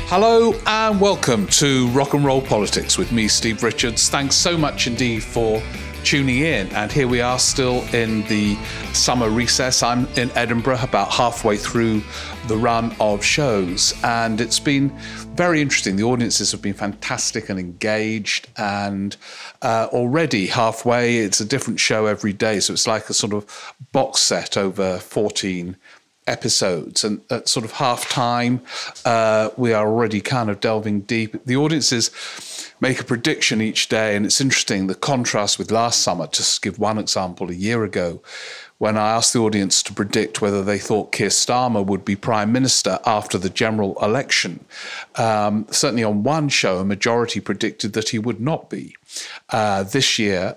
Hello and welcome to Rock and Roll Politics with me, Steve Richards. Thanks so much indeed for tuning in. And here we are still in the summer recess. I'm in Edinburgh, about halfway through the run of shows. And it's been very interesting. The audiences have been fantastic and engaged. And already halfway, it's a different show every day. So it's like a sort of box set over 14 episodes, and at sort of half time we are already kind of delving deep. The audiences make a prediction each day, and it's interesting the contrast with last summer. Just to give one example, a year ago when I asked the audience to predict whether they thought Keir Starmer would be Prime Minister after the general election, certainly on one show a majority predicted that he would not be. This year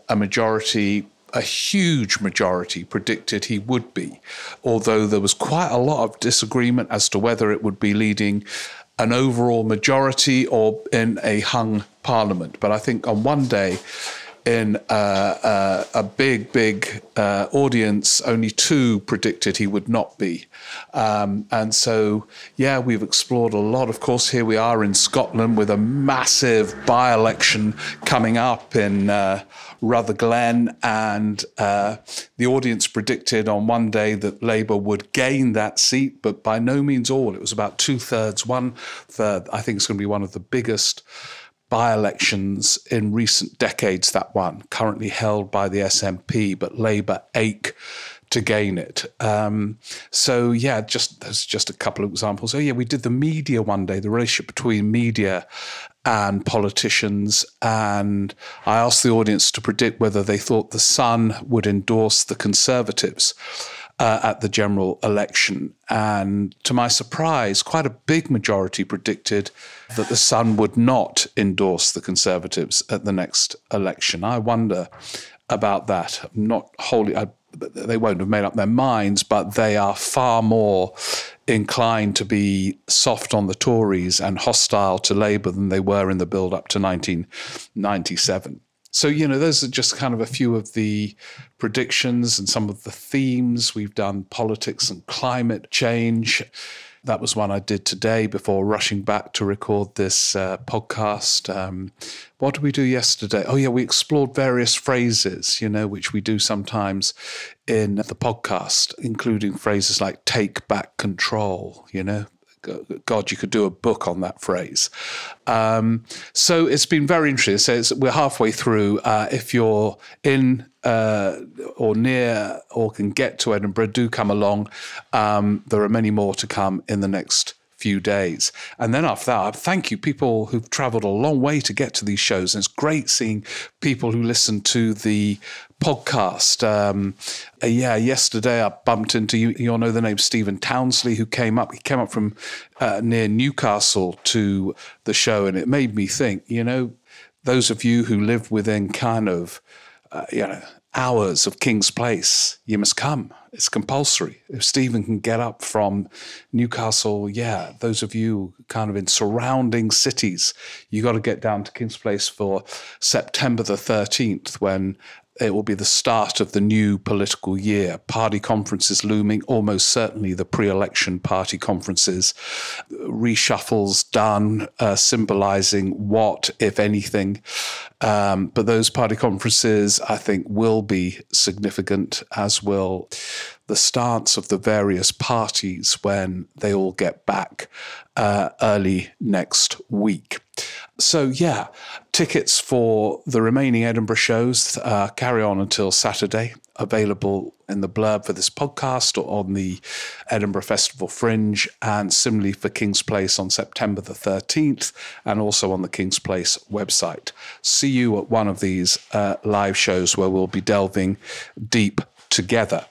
a huge majority predicted he would be, although there was quite a lot of disagreement as to whether it would be leading an overall majority or in a hung parliament. But I think on one day, in a big audience, only two predicted he would not be. And so, yeah, we've explored a lot. Of course, here we are in Scotland with a massive by-election coming up in Rutherglen, and the audience predicted on one day that Labour would gain that seat, but by no means all. It was about 2/3, 1/3. I think it's going to be one of the biggest by-elections in recent decades, that one, currently held by the SNP, but Labour ache to gain it. So, yeah, there's just a couple of examples. Oh, yeah, we did the media one day, the relationship between media and politicians, and I asked the audience to predict whether they thought the Sun would endorse the Conservatives at the general election. And to my surprise, quite a big majority predicted that the Sun would not endorse the Conservatives at the next election. I wonder about that. They won't have made up their minds, but they are far more inclined to be soft on the Tories and hostile to Labour than they were in the build-up to 1997. So, those are just kind of a few of the predictions and some of the themes. We've done politics and climate change. That was one I did today before rushing back to record this podcast. What did we do yesterday? Oh, yeah, we explored various phrases, which we do sometimes in the podcast, including phrases like take back control, God, you could do a book on that phrase. So it's been very interesting. So we're halfway through. If you're in or near or can get to Edinburgh, do come along. There are many more to come in the next few days. And then after that, thank you, people who've travelled a long way to get to these shows. And it's great seeing people who listen to the podcast. Yesterday I bumped into, you'll know the name Stephen Townsley, who came up. He came up from near Newcastle to the show, and it made me think, those of you who live within kind of, hours of King's Place, you must come. It's compulsory. If Stephen can get up from Newcastle, those of you kind of in surrounding cities, you got to get down to King's Place for September the 13th, when it will be the start of the new political year. Party conferences looming, almost certainly the pre-election party conferences. Reshuffles done, symbolising what, if anything. But those party conferences, I think, will be significant, as will the stance of the various parties when they all get back early next week. So, tickets for the remaining Edinburgh shows carry on until Saturday, available in the blurb for this podcast or on the Edinburgh Festival Fringe, and similarly for King's Place on September the 13th, and also on the King's Place website. See you at one of these live shows where we'll be delving deep together.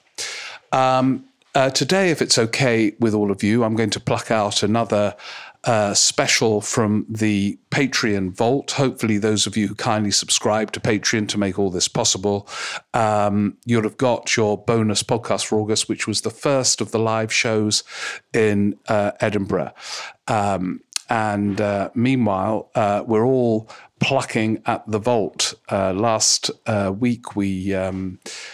Today, if it's okay with all of you, I'm going to pluck out another special from the Patreon vault. Hopefully those of you who kindly subscribe to Patreon to make all this possible, you'll have got your bonus podcast for August, which was the first of the live shows in Edinburgh. Meanwhile, we're all plucking at the vault. Last week we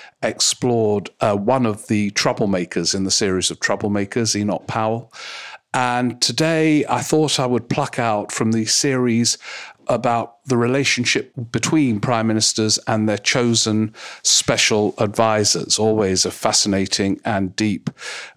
explored one of the troublemakers in the series of troublemakers, Enoch Powell. And today I thought I would pluck out from the series about the relationship between prime ministers and their chosen special advisors, always a fascinating and deep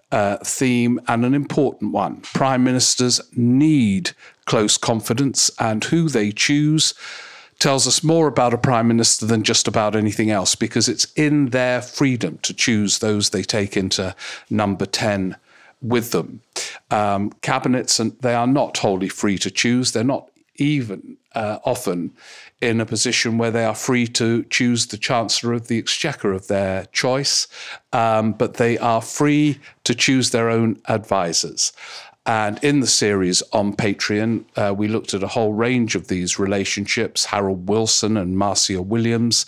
theme and an important one. Prime ministers need close confidence, and who they choose tells us more about a prime minister than just about anything else, because it's in their freedom to choose those they take into number 10 with them. Cabinets, and they are not wholly free to choose. They're not even often in a position where they are free to choose the Chancellor of the Exchequer of their choice, but they are free to choose their own advisors. And in the series on Patreon, we looked at a whole range of these relationships: Harold Wilson and Marcia Williams,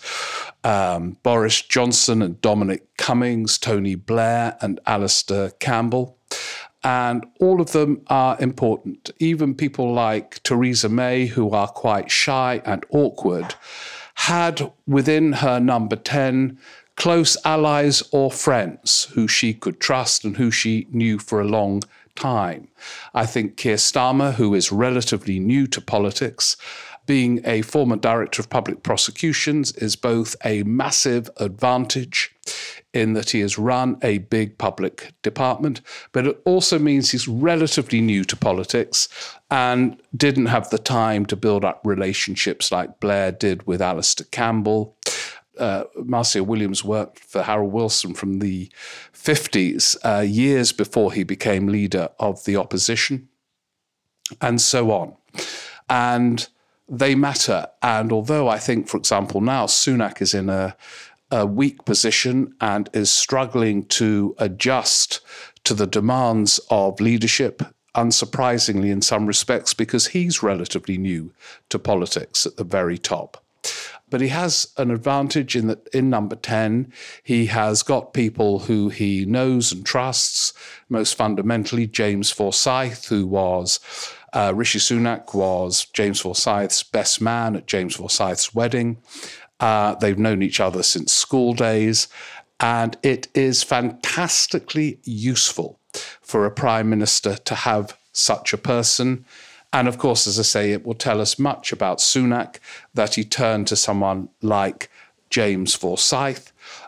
Boris Johnson and Dominic Cummings, Tony Blair and Alistair Campbell. And all of them are important. Even people like Theresa May, who are quite shy and awkward, had within her number 10 close allies or friends who she could trust and who she knew for a long time. I think Keir Starmer, who is relatively new to politics, being a former director of public prosecutions, is both a massive advantage in that he has run a big public department, but it also means he's relatively new to politics and didn't have the time to build up relationships like Blair did with Alistair Campbell. Marcia Williams worked for Harold Wilson from the 50s, years before he became leader of the opposition, and so on. And they matter. And although I think, for example, now Sunak is in a weak position and is struggling to adjust to the demands of leadership, unsurprisingly in some respects, because he's relatively new to politics at the very top. But he has an advantage in that in number 10, he has got people who he knows and trusts, most fundamentally James Forsyth, who was Rishi Sunak was James Forsyth's best man at James Forsyth's wedding. They've known each other since school days, and it is fantastically useful for a prime minister to have such a person. And of course, as I say, it will tell us much about Sunak that he turned to someone like James Forsyth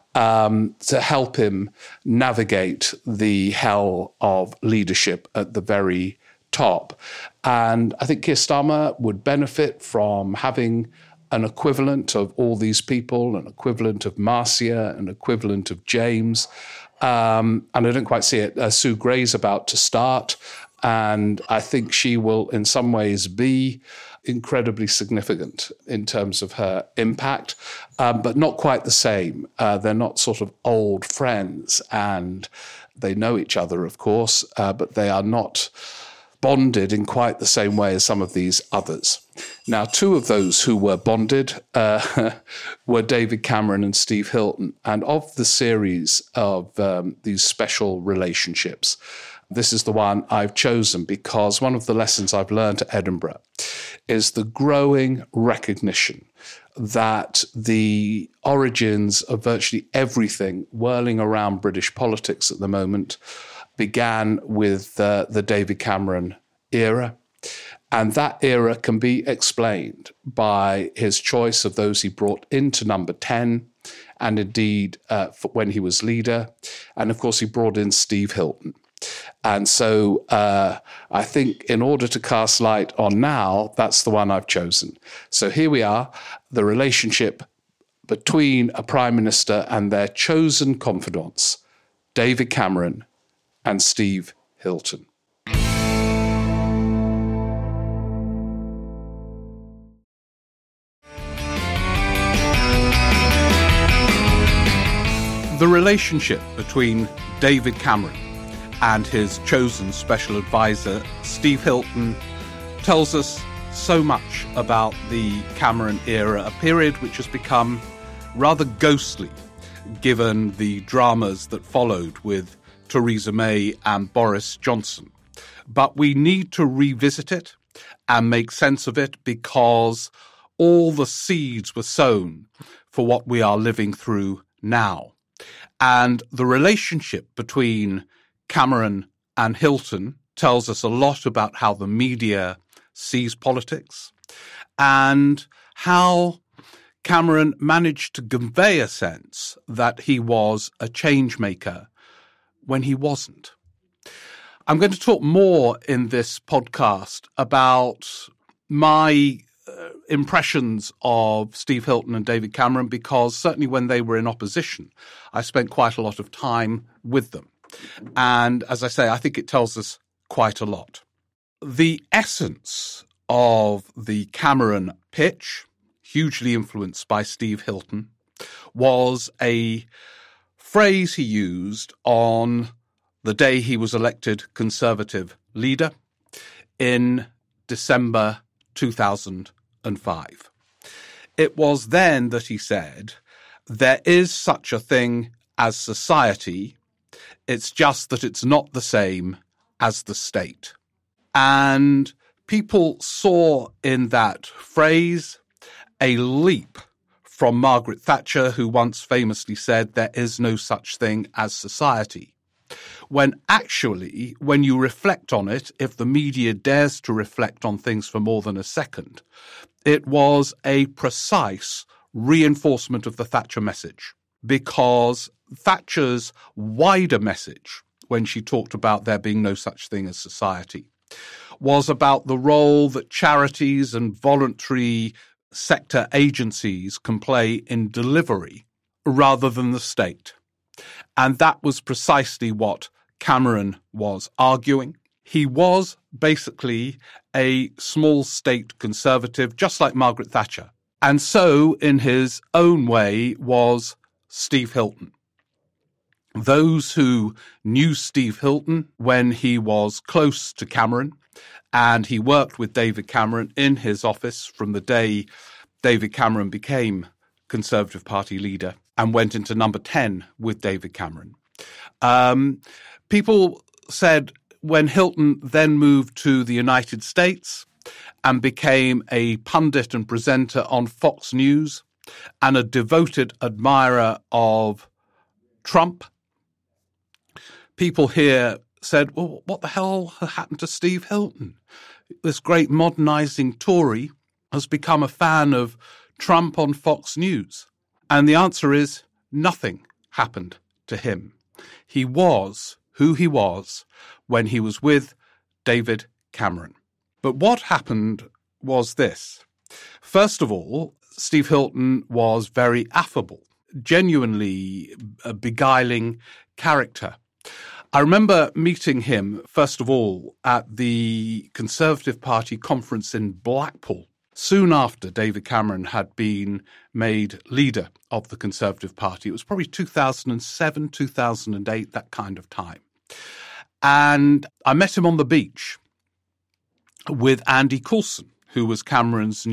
to help him navigate the hell of leadership at the very top. And I think Keir Starmer would benefit from having an equivalent of all these people, an equivalent of Marcia, an equivalent of James. And I don't quite see it. Sue Gray's about to start, and I think she will in some ways be incredibly significant in terms of her impact, but not quite the same. They're not sort of old friends, and they know each other, of course, but they are not bonded in quite the same way as some of these others. Now, two of those who were bonded were David Cameron and Steve Hilton. And of the series of these special relationships, this is the one I've chosen because one of the lessons I've learned at Edinburgh is the growing recognition that the origins of virtually everything whirling around British politics at the moment began with the David Cameron era. And that era can be explained by his choice of those he brought into number 10, and indeed when he was leader. And of course, he brought in Steve Hilton. And so I think in order to cast light on now, that's the one I've chosen. So here we are, the relationship between a prime minister and their chosen confidants, David Cameron and Steve Hilton. The relationship between David Cameron and his chosen special advisor, Steve Hilton, tells us so much about the Cameron era, a period which has become rather ghostly given the dramas that followed with Theresa May and Boris Johnson. But we need to revisit it and make sense of it because all the seeds were sown for what we are living through now. And the relationship between Cameron and Hilton tells us a lot about how the media sees politics and how Cameron managed to convey a sense that he was a change maker when he wasn't. I'm going to talk more in this podcast about my impressions of Steve Hilton and David Cameron, because certainly when they were in opposition, I spent quite a lot of time with them. And as I say, I think it tells us quite a lot. The essence of the Cameron pitch, hugely influenced by Steve Hilton, was a phrase he used on the day he was elected Conservative leader in December 2005. It was then that he said, "There is such a thing as society. It's just that it's not the same as the state." And people saw in that phrase a leap from Margaret Thatcher, who once famously said, "There is no such thing as society." When actually, when you reflect on it, if the media dares to reflect on things for more than a second, it was a precise reinforcement of the Thatcher message, because Thatcher's wider message, when she talked about there being no such thing as society, was about the role that charities and voluntary sector agencies can play in delivery rather than the state. And that was precisely what Cameron was arguing. He was basically a small state conservative, just like Margaret Thatcher. And so, in his own way, was Steve Hilton. Those who knew Steve Hilton when he was close to Cameron, and he worked with David Cameron in his office from the day David Cameron became Conservative Party leader and went into number 10 with David Cameron. People said when Hilton then moved to the United States and became a pundit and presenter on Fox News and a devoted admirer of Trump, people here said, well, what the hell happened to Steve Hilton? This great modernizing Tory has become a fan of Trump on Fox News. And the answer is nothing happened to him. He was who he was when he was with David Cameron. But what happened was this. First of all, Steve Hilton was very affable, genuinely a beguiling character. I remember meeting him, first of all, at the Conservative Party conference in Blackpool, soon after David Cameron had been made leader of the Conservative Party. It was probably 2007, 2008, that kind of time. And I met him on the beach with Andy Coulson, who was Cameron's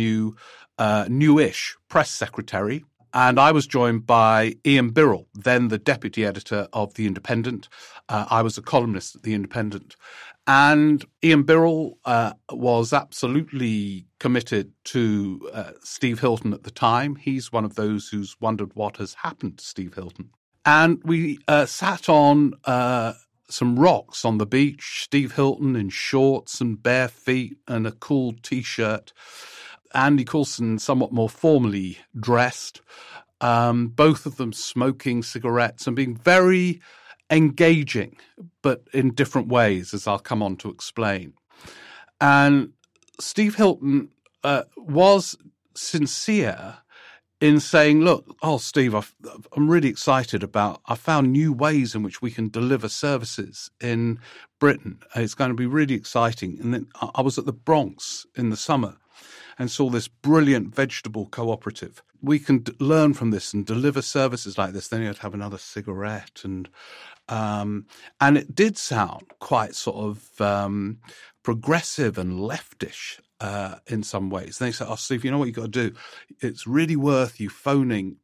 newish press secretary. And I was joined by Ian Birrell, then the deputy editor of The Independent. I was a columnist at The Independent. And Ian Birrell was absolutely committed to Steve Hilton at the time. He's one of those who's wondered what has happened to Steve Hilton. And we sat on some rocks on the beach, Steve Hilton in shorts and bare feet and a cool T-shirt. Andy Coulson somewhat more formally dressed, both of them smoking cigarettes and being very engaging, but in different ways, as I'll come on to explain. And Steve Hilton was sincere in saying, look, Steve, I'm really excited I found new ways in which we can deliver services in Britain. It's going to be really exciting. And then I was at the Bronx in the summer and saw this brilliant vegetable cooperative. We can learn from this and deliver services like this. Then you had to have another cigarette. And it did sound quite sort of progressive and leftish in some ways. And they said, Steve, you know what you've got to do? It's really worth you phoning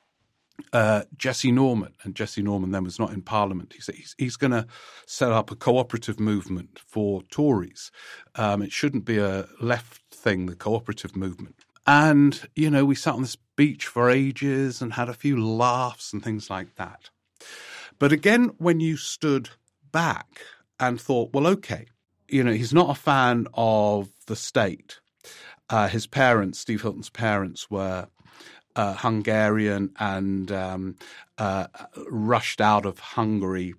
Jesse Norman. And Jesse Norman then was not in Parliament. He said he's going to set up a cooperative movement for Tories. It shouldn't be a left thing, the cooperative movement. And, we sat on this beach for ages and had a few laughs and things like that. But again, when you stood back and thought, well, okay, he's not a fan of the state. His parents, Steve Hilton's parents, were Hungarian and rushed out of Hungary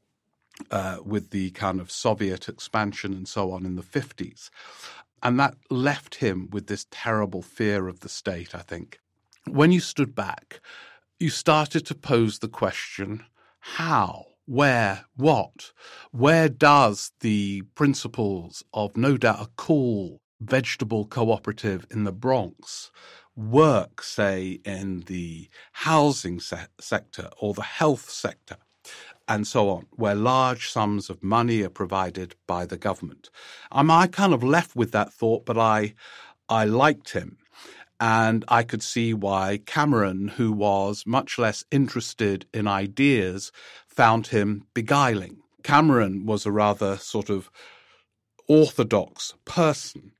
with the kind of Soviet expansion and so on in the 50s. And that left him with this terrible fear of the state, I think. When you stood back, you started to pose the question, how, where, what? Where does the principles of, no doubt, a cool vegetable cooperative in the Bronx work, say, in the housing sector or the health sector, and so on, where large sums of money are provided by the government? I kind of left with that thought, but I liked him. And I could see why Cameron, who was much less interested in ideas, found him beguiling. Cameron was a rather sort of orthodox person,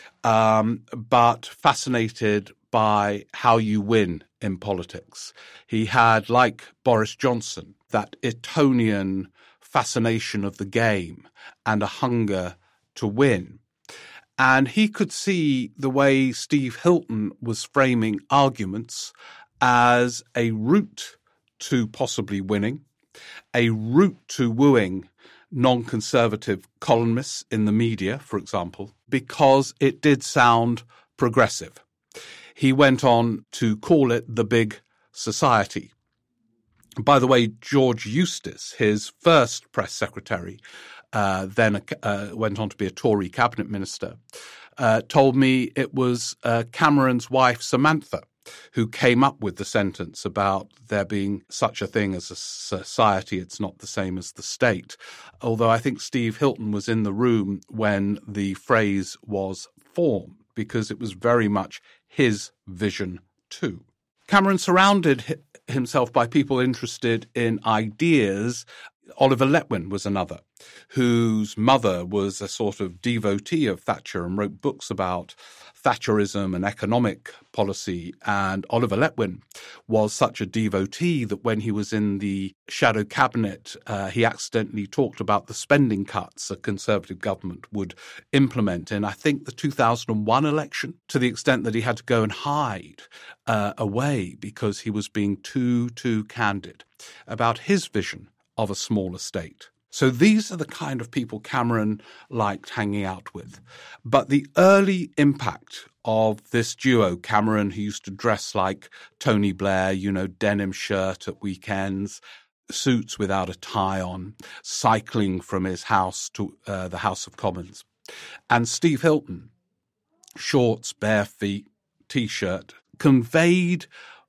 but fascinated by how you win in politics. He had, like Boris Johnson, that Etonian fascination of the game and a hunger to win. And he could see the way Steve Hilton was framing arguments as a route to possibly winning, a route to wooing non-conservative columnists in the media, for example, because it did sound progressive. He went on to call it the big society. By the way, George Eustice, his first press secretary, then went on to be a Tory cabinet minister, told me it was Cameron's wife, Samantha, who came up with the sentence about there being such a thing as a society, it's not the same as the state. Although I think Steve Hilton was in the room when the phrase was formed, because it was very much his vision too. Cameron surrounded himself by people interested in ideas. Oliver Letwin was another, whose mother was a sort of devotee of Thatcher and wrote books about Thatcherism and economic policy. And Oliver Letwin was such a devotee that when he was in the shadow cabinet, he accidentally talked about the spending cuts a Conservative government would implement in, I think, the 2001 election, to the extent that he had to go and hide away because he was being too candid about his vision of a smaller state. So these are the kind of people Cameron liked hanging out with. But the early impact of this duo, Cameron, who used to dress like Tony Blair, denim shirt at weekends, suits without a tie on, cycling from his house to the House of Commons, and Steve Hilton, shorts, bare feet, T-shirt, conveyed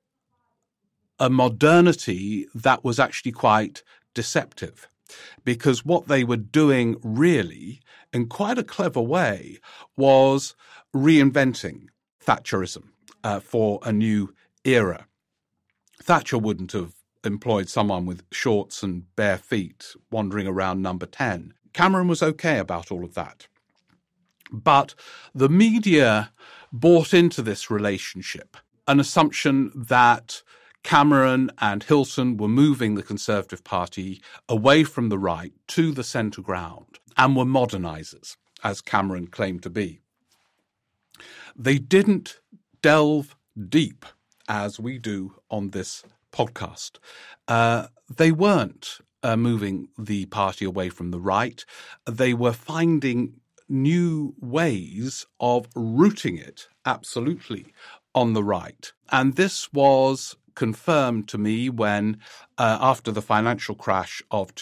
a modernity that was actually quite deceptive, because what they were doing really, in quite a clever way, was reinventing Thatcherism for a new era. Thatcher wouldn't have employed someone with shorts and bare feet wandering around Number 10. Cameron was okay about all of that. But the media bought into this relationship, an assumption that Cameron and Hilton were moving the Conservative Party away from the right to the centre ground and were modernisers, as Cameron claimed to be. They didn't delve deep, as we do on this podcast. They weren't moving the party away from the right. They were finding new ways of rooting it absolutely on the right. And this was confirmed to me when, after the financial crash of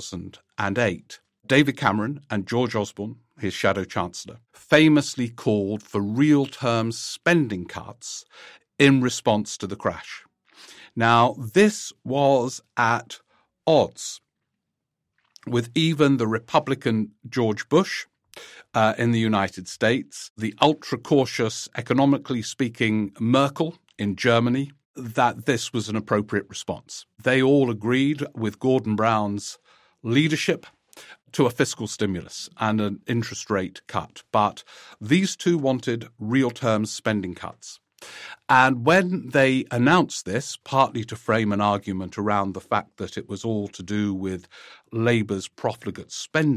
2008, David Cameron and George Osborne, his shadow chancellor, famously called for real terms spending cuts in response to the crash. Now, this was at odds with even the Republican George Bush in the United States, the ultra-cautious, economically speaking Merkel in Germany, that this was an appropriate response. They all agreed with Gordon Brown's leadership to a fiscal stimulus and an interest rate cut. But these two wanted real terms spending cuts. And when they announced this, partly to frame an argument around the fact that it was all to do with Labour's profligate spending,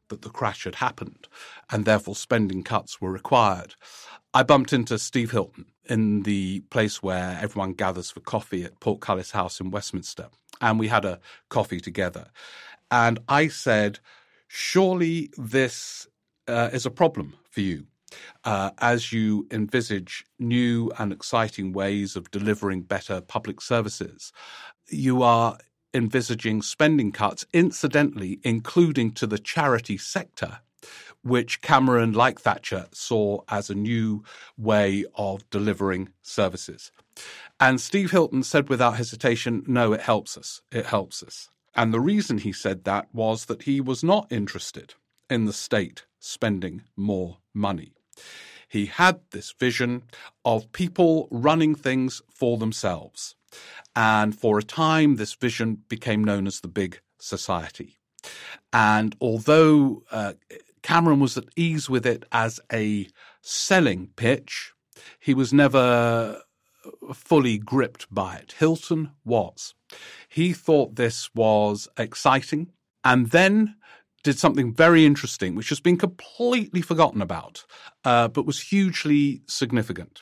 that the crash had happened, and therefore spending cuts were required. I bumped into Steve Hilton in the place where everyone gathers for coffee at Portcullis House in Westminster, and we had a coffee together. And I said, surely this is a problem for you as you envisage new and exciting ways of delivering better public services. You are envisaging spending cuts, incidentally, including to the charity sector, which Cameron, like Thatcher, saw as a new way of delivering services. And Steve Hilton said without hesitation, no, it helps us. It helps us. And the reason he said that was that he was not interested in the state spending more money. He had this vision of people running things for themselves. And for a time, this vision became known as the big society. And although Cameron was at ease with it as a selling pitch, he was never fully gripped by it. Hilton was. He thought this was exciting and then did something very interesting, which has been completely forgotten about, but was hugely significant.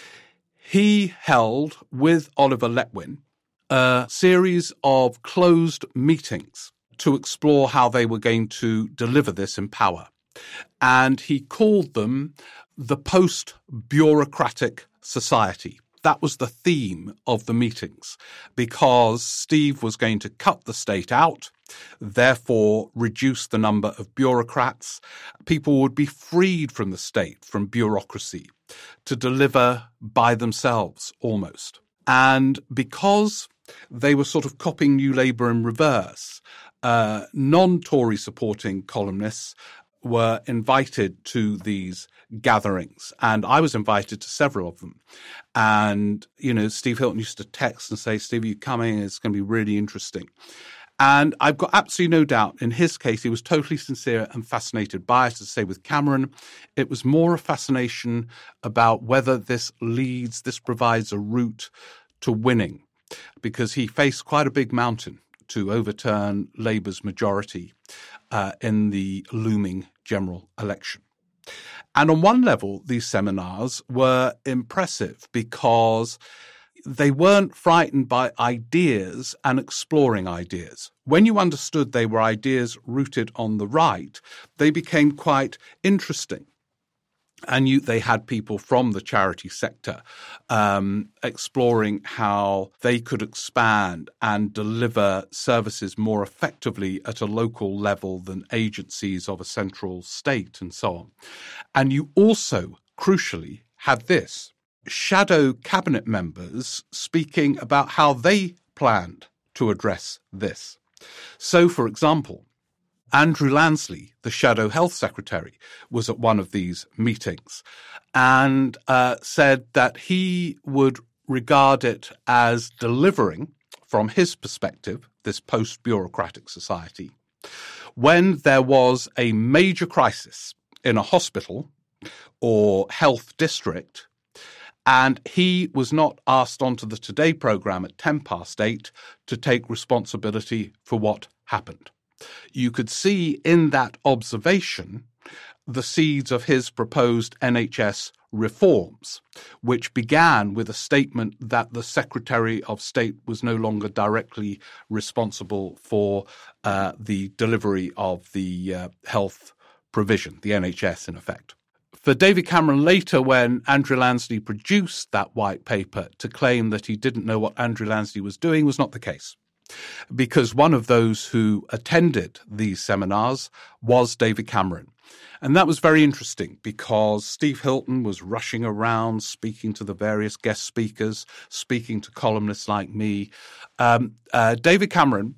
He held, with Oliver Letwin, a series of closed meetings to explore how they were going to deliver this in power. And he called them the post-bureaucratic society. That was the theme of the meetings, because Steve was going to cut the state out, therefore reduce the number of bureaucrats. People would be freed from the state, from bureaucracy, to deliver by themselves almost. And because they were sort of copying New Labour in reverse, non-Tory supporting columnists were invited to these gatherings, and I was invited to several of them. And, you know, Steve Hilton used to text and say, Steve, are you coming? It's going to be really interesting. And I've got absolutely no doubt, in his case, he was totally sincere and fascinated by it. As I say, with Cameron, it was more a fascination about whether this provides a route to winning, because he faced quite a big mountain to overturn Labour's majority in the looming general election. And on one level, these seminars were impressive because they weren't frightened by ideas and exploring ideas. When you understood they were ideas rooted on the right, they became quite interesting. And they had people from the charity sector exploring how they could expand and deliver services more effectively at a local level than agencies of a central state and so on. And you also, crucially, had this: shadow cabinet members speaking about how they planned to address this. So, for example, Andrew Lansley, the Shadow Health Secretary, was at one of these meetings and said that he would regard it as delivering, from his perspective, this post-bureaucratic society, when there was a major crisis in a hospital or health district, and he was not asked onto the Today programme at 8:10 to take responsibility for what happened. You could see in that observation the seeds of his proposed NHS reforms, which began with a statement that the Secretary of State was no longer directly responsible for the delivery of the health provision, the NHS in effect. For David Cameron later, when Andrew Lansley produced that white paper, to claim that he didn't know what Andrew Lansley was doing was not the case, because one of those who attended these seminars was David Cameron. And that was very interesting because Steve Hilton was rushing around, speaking to the various guest speakers, speaking to columnists like me. David Cameron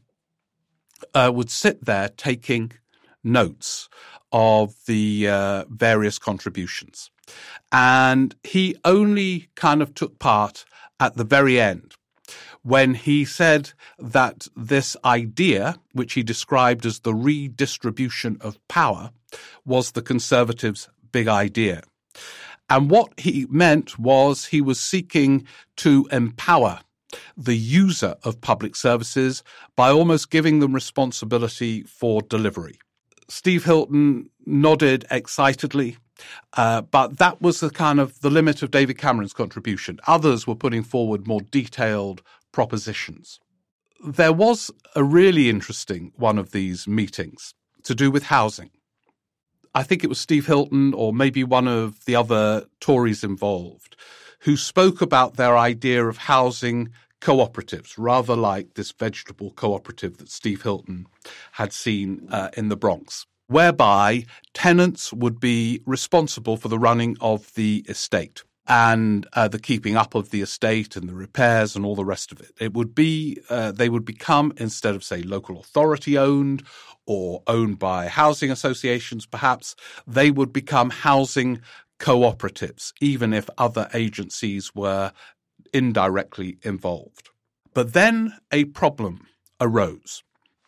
would sit there taking notes of the various contributions. And he only kind of took part at the very end, when he said that this idea, which he described as the redistribution of power, was the Conservatives' big idea. And what he meant was he was seeking to empower the user of public services by almost giving them responsibility for delivery. Steve Hilton nodded excitedly, but that was the limit of David Cameron's contribution. Others were putting forward more detailed propositions. There was a really interesting one of these meetings to do with housing. I think it was Steve Hilton or maybe one of the other Tories involved who spoke about their idea of housing cooperatives, rather like this vegetable cooperative that Steve Hilton had seen in the Bronx, whereby tenants would be responsible for the running of the estate and the keeping up of the estate and the repairs and all the rest of it. It would be they would become, instead of, say, local authority owned or owned by housing associations, perhaps, they would become housing cooperatives, even if other agencies were indirectly involved. But then a problem arose.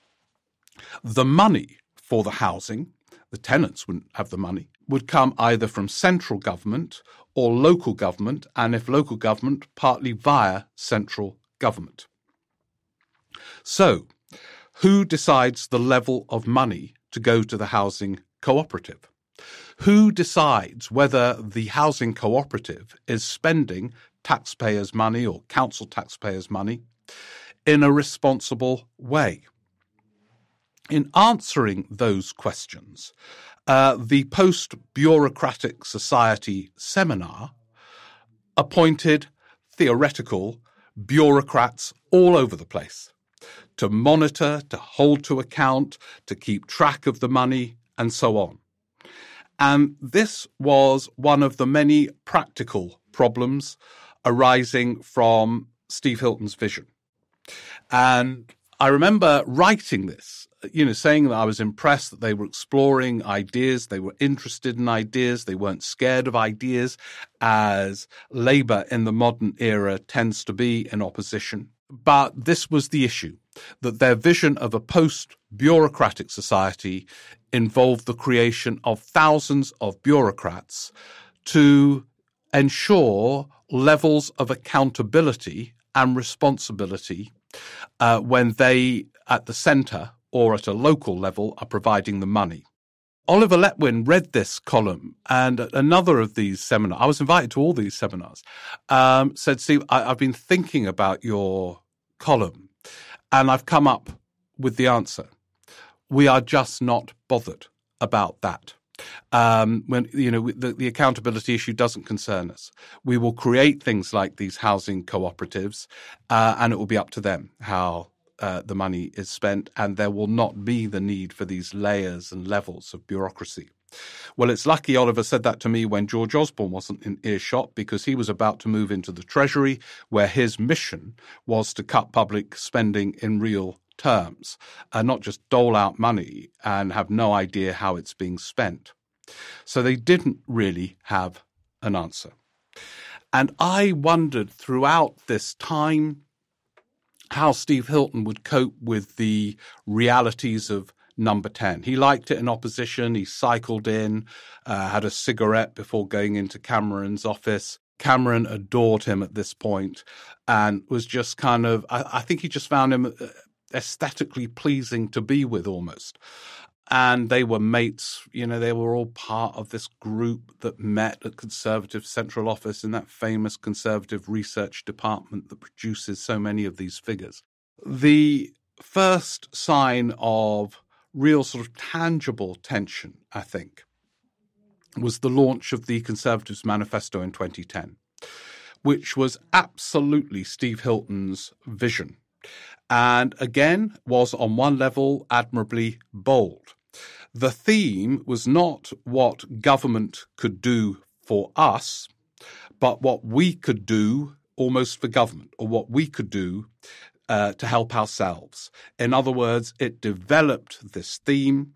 The money for the housing, the tenants wouldn't have the money, would come either from central government or local government, and if local government, partly via central government. So, who decides the level of money to go to the housing cooperative? Who decides whether the housing cooperative is spending taxpayers' money or council taxpayers' money in a responsible way? In answering those questions, the Post-Bureaucratic Society seminar appointed theoretical bureaucrats all over the place to monitor, to hold to account, to keep track of the money, and so on. And this was one of the many practical problems arising from Steve Hilton's vision. And I remember writing this, saying that I was impressed that they were exploring ideas, they were interested in ideas, they weren't scared of ideas, as Labour in the modern era tends to be in opposition. But this was the issue, that their vision of a post-bureaucratic society involved the creation of thousands of bureaucrats to ensure levels of accountability and responsibility when they, at the centre or at a local level, are providing the money. Oliver Letwin read this column, and at another of these seminars, I was invited to all these seminars, said, Steve, I've been thinking about your column, and I've come up with the answer. We are just not bothered about that. When the accountability issue doesn't concern us. We will create things like these housing cooperatives, and it will be up to them how the money is spent, and there will not be the need for these layers and levels of bureaucracy. Well, it's lucky Oliver said that to me when George Osborne wasn't in earshot, because he was about to move into the Treasury, where his mission was to cut public spending in real terms, and not just dole out money and have no idea how it's being spent. So they didn't really have an answer. And I wondered throughout this time how Steve Hilton would cope with the realities of Number 10. He liked it in opposition. He cycled in, had a cigarette before going into Cameron's office. Cameron adored him at this point and was just I think he just found him aesthetically pleasing to be with almost. And they were mates, they were all part of this group that met at Conservative Central Office in that famous Conservative research department that produces so many of these figures. The first sign of real sort of tangible tension, I think, was the launch of the Conservatives' manifesto in 2010, which was absolutely Steve Hilton's vision. And again, was on one level admirably bold. The theme was not what government could do for us, but what we could do almost for government, or what we could do to help ourselves. In other words, it developed this theme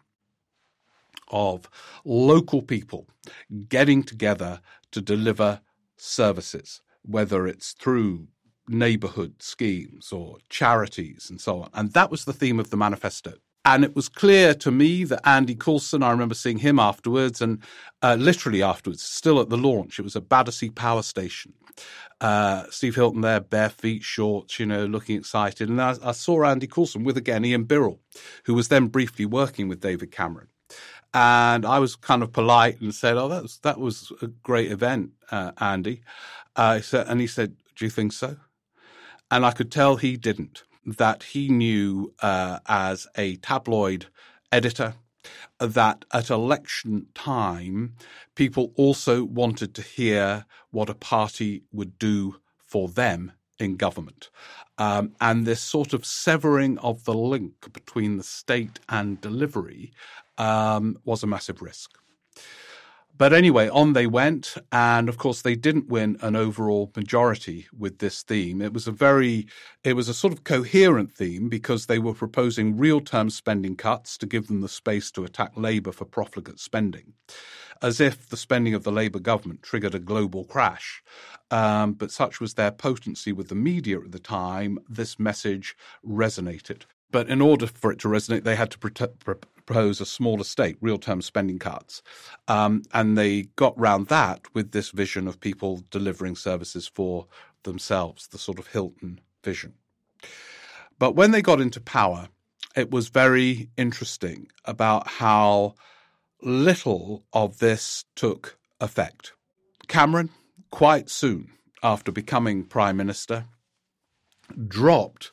of local people getting together to deliver services, whether it's through neighbourhood schemes or charities and so on. And that was the theme of the manifesto. And it was clear to me that Andy Coulson, I remember seeing him afterwards, and literally afterwards, still at the launch, it was at Battersea Power Station. Steve Hilton there, bare feet, shorts, looking excited. And I saw Andy Coulson with, again, Ian Birrell, who was then briefly working with David Cameron. And I was kind of polite and said, "Oh, that was a great event, Andy." He said, "Do you think so?" And I could tell he didn't. That he knew as a tabloid editor that at election time, people also wanted to hear what a party would do for them in government. And this sort of severing of the link between the state and delivery was a massive risk. But anyway, on they went, and of course they didn't win an overall majority with this theme. It was a sort of coherent theme because they were proposing real-term spending cuts to give them the space to attack Labour for profligate spending, as if the spending of the Labour government triggered a global crash. But such was their potency with the media at the time, this message resonated. But in order for it to resonate, they had to propose a smaller state, real-term spending cuts. And they got round that with this vision of people delivering services for themselves, the sort of Hilton vision. But when they got into power, it was very interesting about how little of this took effect. Cameron, quite soon after becoming Prime Minister, dropped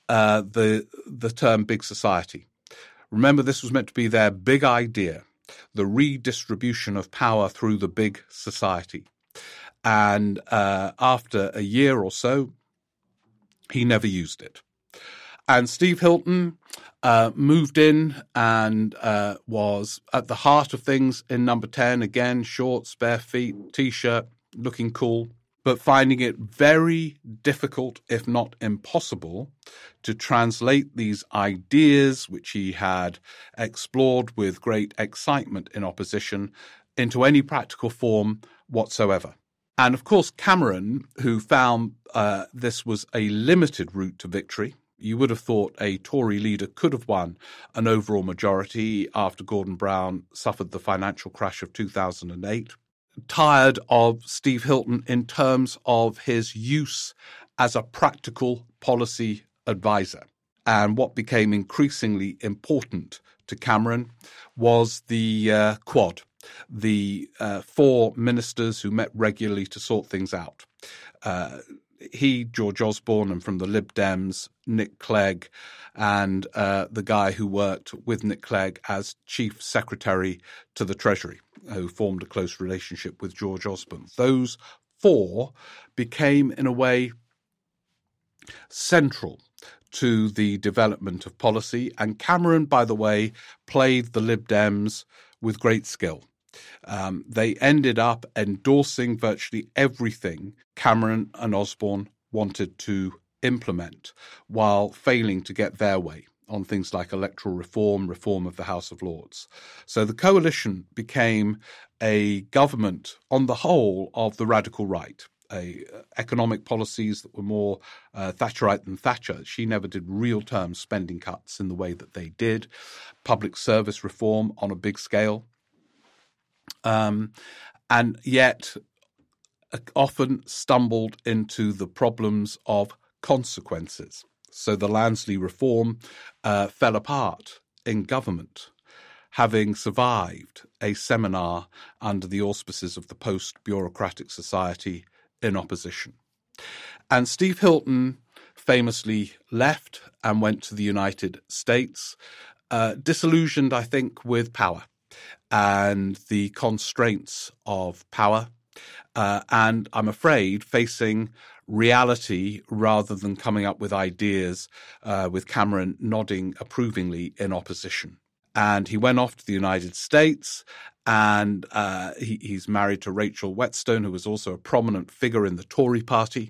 the term big society. Remember, this was meant to be their big idea, the redistribution of power through the big society. And after a year or so, he never used it. And Steve Hilton moved in and was at the heart of things in Number 10, again, shorts, bare feet, T-shirt, looking cool, but finding it very difficult, if not impossible, to translate these ideas, which he had explored with great excitement in opposition, into any practical form whatsoever. And of course, Cameron, who found this was a limited route to victory, you would have thought a Tory leader could have won an overall majority after Gordon Brown suffered the financial crash of 2008. Tired of Steve Hilton in terms of his use as a practical policy advisor. And what became increasingly important to Cameron was the Quad, the 4 ministers who met regularly to sort things out. He, George Osborne, and from the Lib Dems, Nick Clegg, and the guy who worked with Nick Clegg as Chief Secretary to the Treasury, who formed a close relationship with George Osborne. Those 4 became, in a way, central to the development of policy. And Cameron, by the way, played the Lib Dems with great skill. They ended up endorsing virtually everything Cameron and Osborne wanted to implement, while failing to get their way on things like electoral reform, reform of the House of Lords. So the coalition became a government on the whole of the radical right, economic policies that were more Thatcherite than Thatcher. She never did real-term spending cuts in the way that they did. Public service reform on a big scale. And yet often stumbled into the problems of consequences. So the Lansley reform fell apart in government, having survived a seminar under the auspices of the post-bureaucratic society in opposition. And Steve Hilton famously left and went to the United States, disillusioned, I think, with power and the constraints of power, and I'm afraid facing reality rather than coming up with ideas, with Cameron nodding approvingly in opposition. And he went off to the United States, and he's married to Rachel Whetstone, who was also a prominent figure in the Tory party.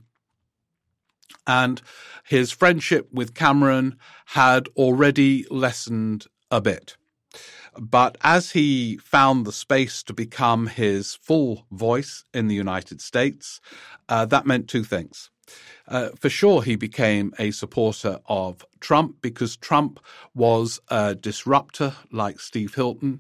And his friendship with Cameron had already lessened a bit. But as he found the space to become his full voice in the United States, that meant 2 things. For sure, he became a supporter of Trump because Trump was a disruptor like Steve Hilton,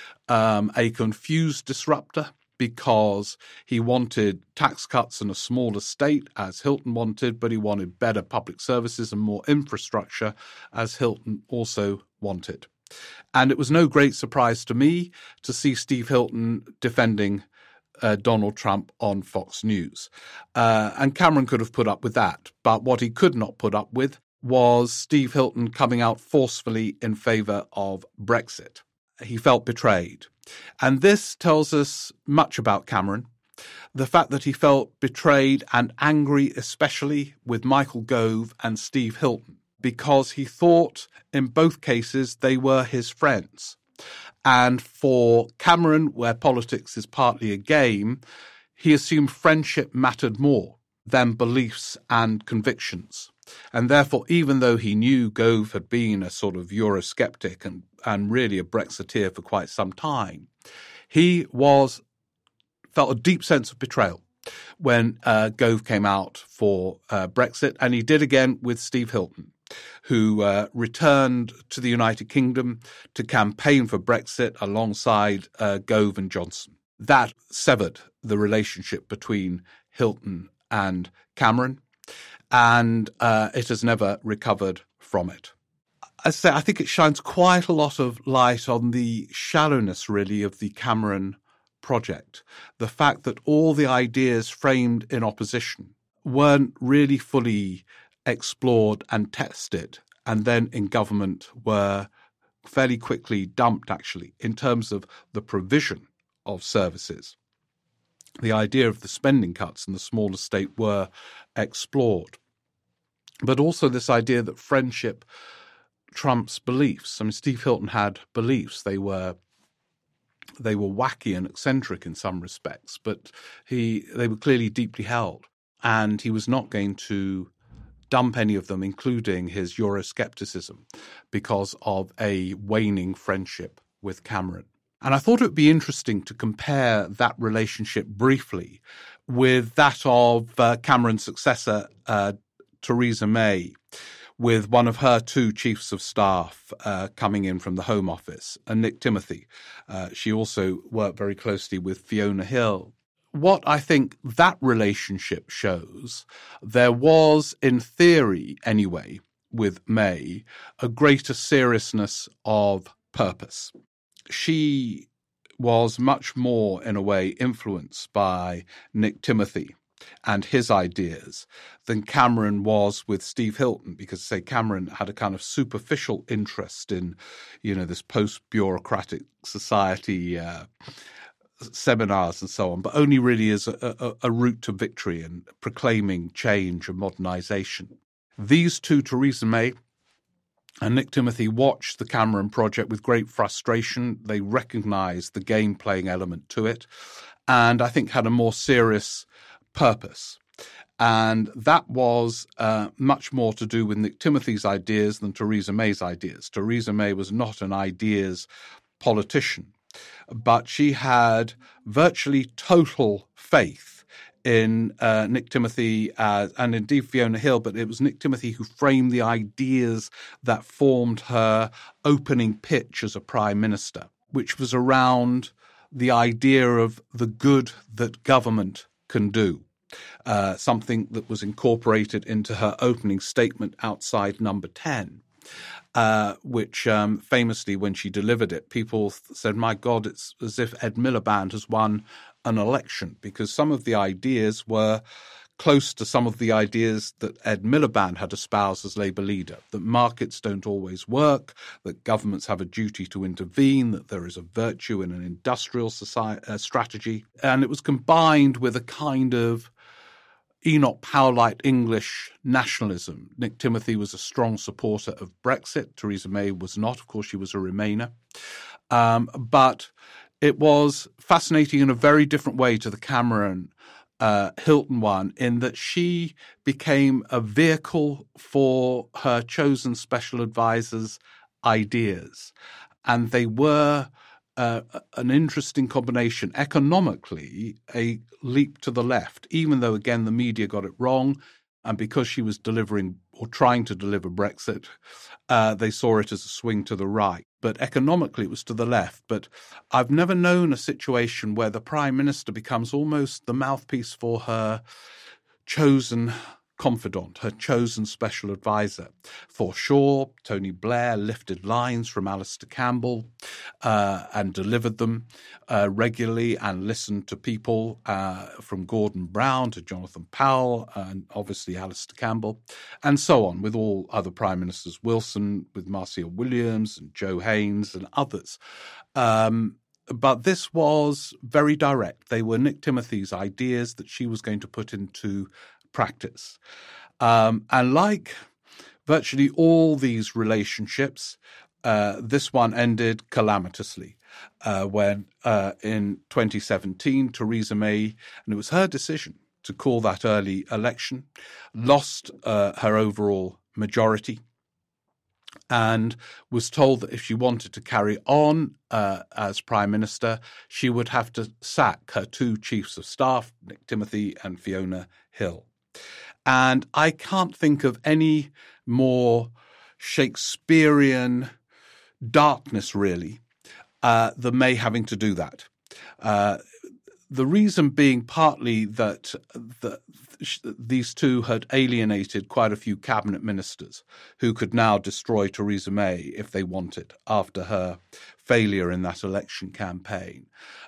a confused disruptor because he wanted tax cuts and a smaller state, as Hilton wanted, but he wanted better public services and more infrastructure, as Hilton also wanted. And it was no great surprise to me to see Steve Hilton defending Donald Trump on Fox News. And Cameron could have put up with that. But what he could not put up with was Steve Hilton coming out forcefully in favour of Brexit. He felt betrayed. And this tells us much about Cameron. The fact that he felt betrayed and angry, especially with Michael Gove and Steve Hilton, because he thought in both cases they were his friends. And for Cameron, where politics is partly a game, he assumed friendship mattered more than beliefs and convictions. And therefore, even though he knew Gove had been a sort of Eurosceptic and really a Brexiteer for quite some time, he felt a deep sense of betrayal when Gove came out for Brexit. And he did again with Steve Hilton, who returned to the United Kingdom to campaign for Brexit alongside Gove and Johnson. That severed the relationship between Hilton and Cameron, and it has never recovered from it. As I say, I think it shines quite a lot of light on the shallowness, really, of the Cameron project. The fact that all the ideas framed in opposition weren't really fully explored and tested, and then in government were fairly quickly dumped, actually, in terms of the provision of services. The idea of the spending cuts and the smaller state were explored. But also this idea that friendship trumps beliefs. I mean, Steve Hilton had beliefs. They were wacky and eccentric in some respects, but they were clearly deeply held. And he was not going to dump any of them, including his Euroscepticism, because of a waning friendship with Cameron. And I thought it would be interesting to compare that relationship briefly with that of Cameron's successor, Theresa May, with one of her two chiefs of staff coming in from the Home Office, Nick Timothy. She also worked very closely with Fiona Hill. What I think that relationship shows, there was, in theory anyway, with May, a greater seriousness of purpose. She was much more, in a way, influenced by Nick Timothy and his ideas than Cameron was with Steve Hilton, because, say, Cameron had a kind of superficial interest in, this post-bureaucratic society seminars and so on, but only really as a route to victory and proclaiming change and modernization. These two, Theresa May and Nick Timothy, watched the Cameron project with great frustration. They recognized the game-playing element to it, and I think had a more serious purpose. And that was much more to do with Nick Timothy's ideas than Theresa May's ideas. Theresa May was not an ideas politician, but she had virtually total faith in Nick Timothy and indeed Fiona Hill, but it was Nick Timothy who framed the ideas that formed her opening pitch as a prime minister, which was around the idea of the good that government can do, something that was incorporated into her opening statement outside Number 10. Which famously, when she delivered it, people said, my God, it's as if Ed Miliband has won an election, because some of the ideas were close to some of the ideas that Ed Miliband had espoused as Labour leader, that markets don't always work, that governments have a duty to intervene, that there is a virtue in an industrial strategy. And it was combined with a kind of Enoch Powell-like English nationalism. Nick Timothy was a strong supporter of Brexit. Theresa May was not. Of course, she was a Remainer. But it was fascinating in a very different way to the Cameron Hilton one, in that she became a vehicle for her chosen special advisor's ideas. And they were an interesting combination. Economically, a leap to the left, even though, again, the media got it wrong. And because she was delivering or trying to deliver Brexit, they saw it as a swing to the right. But economically, it was to the left. But I've never known a situation where the Prime Minister becomes almost the mouthpiece for her chosen confidant, her chosen special advisor. For sure, Tony Blair lifted lines from Alastair Campbell and delivered them regularly, and listened to people from Gordon Brown to Jonathan Powell and obviously Alastair Campbell, and so on with all other Prime Ministers, Wilson with Marcia Williams and Joe Haynes and others. But this was very direct. They were Nick Timothy's ideas that she was going to put into practice. And like virtually all these relationships, this one ended calamitously when in 2017, Theresa May, and it was her decision to call that early election, lost her overall majority, and was told that if she wanted to carry on as Prime Minister, she would have to sack her two chiefs of staff, Nick Timothy and Fiona Hill. And I can't think of any more Shakespearean darkness, really, than May having to do that. The reason being partly that these two had alienated quite a few cabinet ministers who could now destroy Theresa May if they wanted after her failure in that election campaign.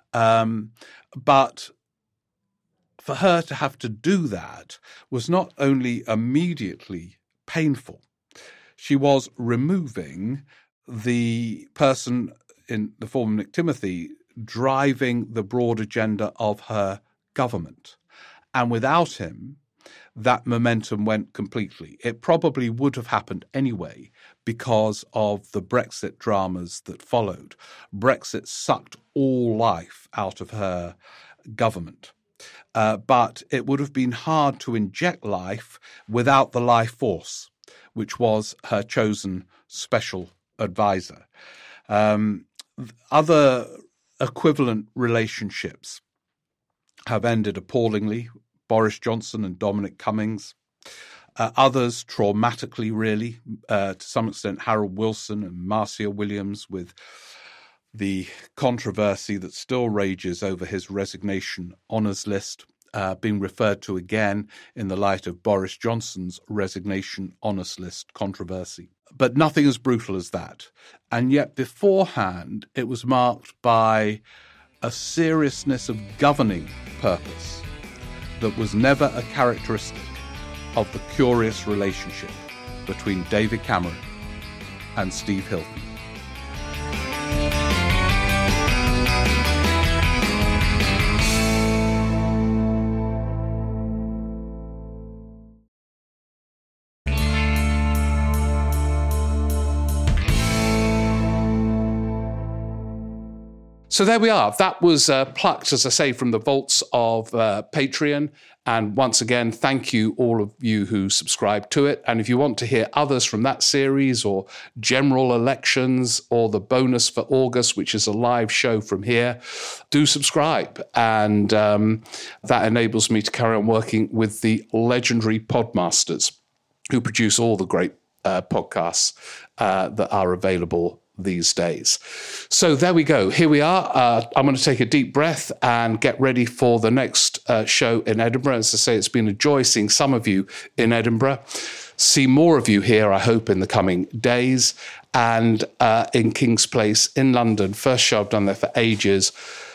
But for her to have to do that was not only immediately painful, she was removing the person in the form of Nick Timothy driving the broad agenda of her government. And without him, that momentum went completely. It probably would have happened anyway because of the Brexit dramas that followed. Brexit sucked all life out of her government. But it would have been hard to inject life without the life force, which was her chosen special advisor. Other equivalent relationships have ended appallingly. Boris Johnson and Dominic Cummings. Others traumatically, really, to some extent, Harold Wilson and Marcia Williams, with the controversy that still rages over his resignation honours list being referred to again in the light of Boris Johnson's resignation honours list controversy. But nothing as brutal as that. And yet beforehand, it was marked by a seriousness of governing purpose that was never a characteristic of the curious relationship between David Cameron and Steve Hilton. So there we are. That was plucked, as I say, from the vaults of Patreon. And once again, thank you, all of you who subscribe to it. And if you want to hear others from that series, or general elections, or the bonus for August, which is a live show from here, do subscribe. And that enables me to carry on working with the legendary Podmasters, who produce all the great podcasts that are available these days. So there we go. Here we are. I'm going to take a deep breath and get ready for the next show in Edinburgh. As I say, it's been a joy seeing some of you in Edinburgh. See more of you here, I hope, in the coming days. And in King's Place in London, first show I've done there for ages,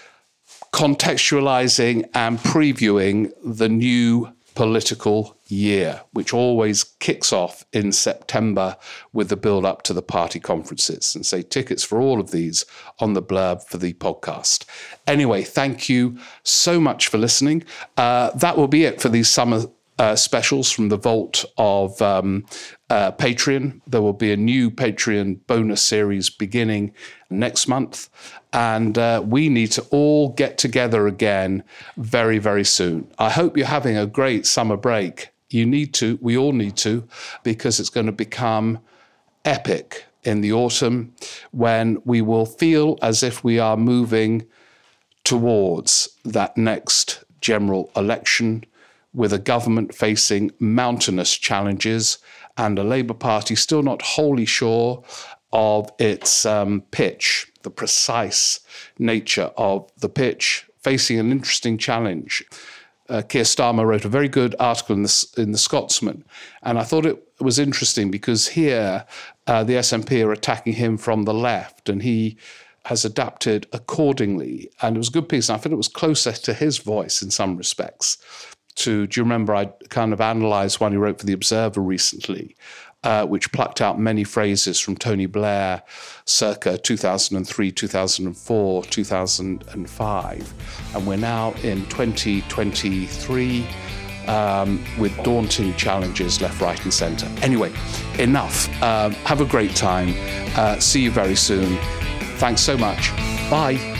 contextualising and previewing the new political year, which always kicks off in September with the build-up to the party conferences. And say tickets for all of these on the blurb for the podcast. Anyway, thank you so much for listening. That will be it for these summer specials from the vault of Patreon. There will be a new Patreon bonus series beginning next month. And we need to all get together again very, very soon. I hope you're having a great summer break. You need to, we all need to, because it's going to become epic in the autumn when we will feel as if we are moving towards that next general election with a government facing mountainous challenges and a Labour Party still not wholly sure of its pitch, the precise nature of the pitch, facing an interesting challenge. Keir Starmer wrote a very good article in the Scotsman, and I thought it was interesting because here the SNP are attacking him from the left, and he has adapted accordingly. And it was a good piece, and I think it was closer to his voice in some respects. Do you remember I kind of analysed one he wrote for The Observer recently, which plucked out many phrases from Tony Blair circa 2003, 2004, 2005. And we're now in 2023 with daunting challenges left, right and centre. Anyway, enough. Have a great time. See you very soon. Thanks so much. Bye.